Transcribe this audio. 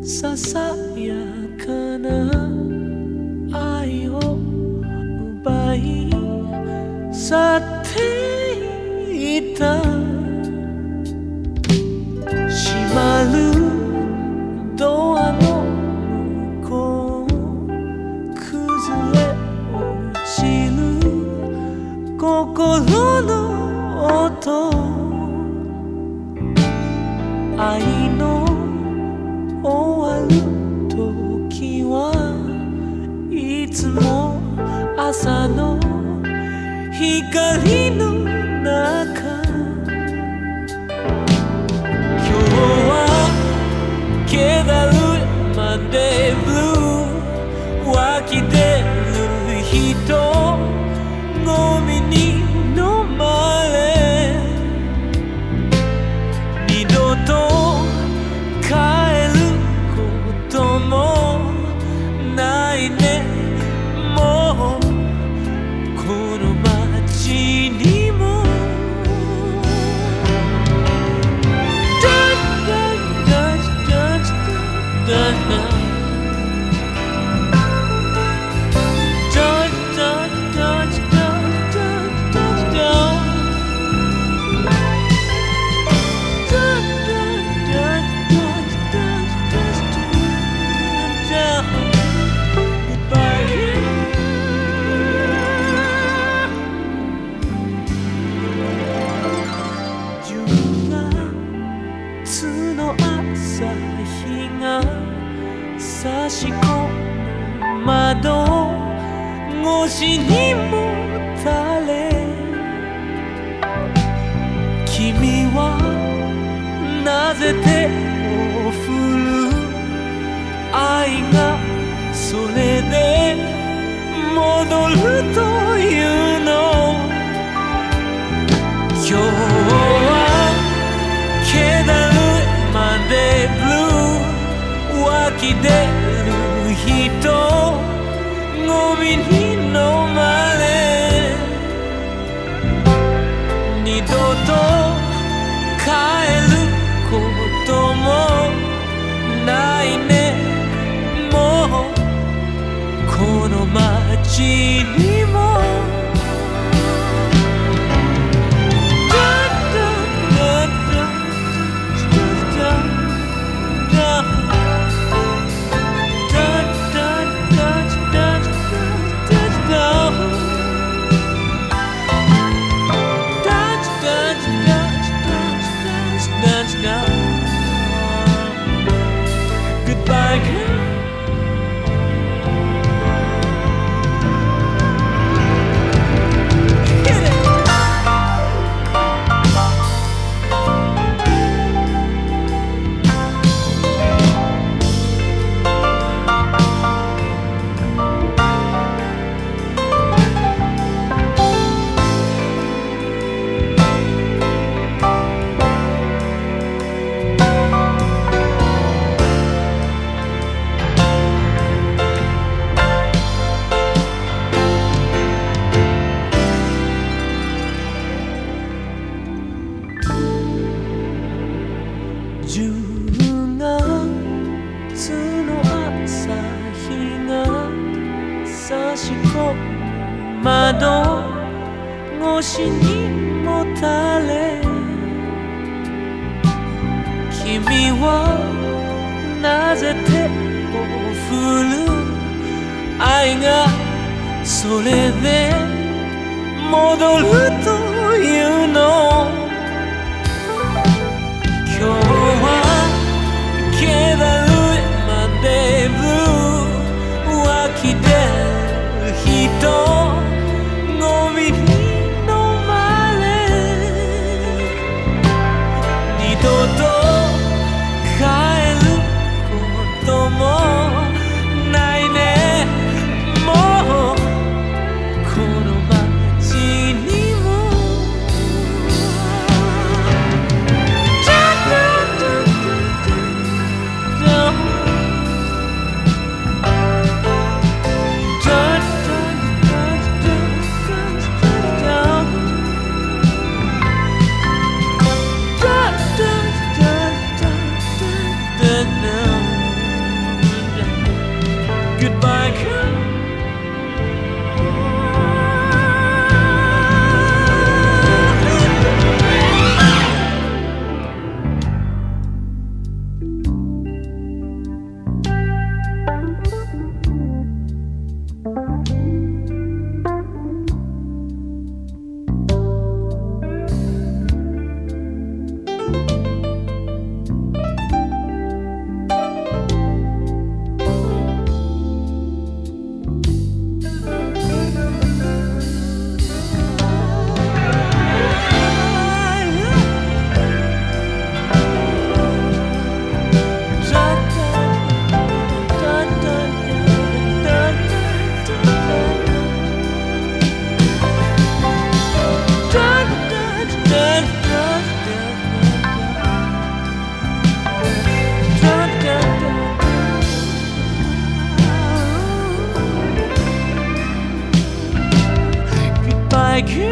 ささやかな愛を奪い去っていった閉まるドアの向こう崩れ落ちる心の音愛の終わる時はいつも朝の光の中今日は気だるまでブルー湧き出る人ゴミに飲まれ二度と帰ることもないねもうこの街にも朝日が差し込む窓越しにもたれ君はなぜ手を振る愛がそれで戻るというの今日は気だるまでブルー湧き出る人ゴミに飲まれ二度と帰ることもないねもうこの街にもGoodbye, girl. Hit it.10月の朝日が差し込む窓越しにもたれ君はなぜ手を振る愛がそれで戻るというの今日は気だるまでブルー湧き出る人ゴミに飲まれ二度と帰ることもないねもうこの街にも like you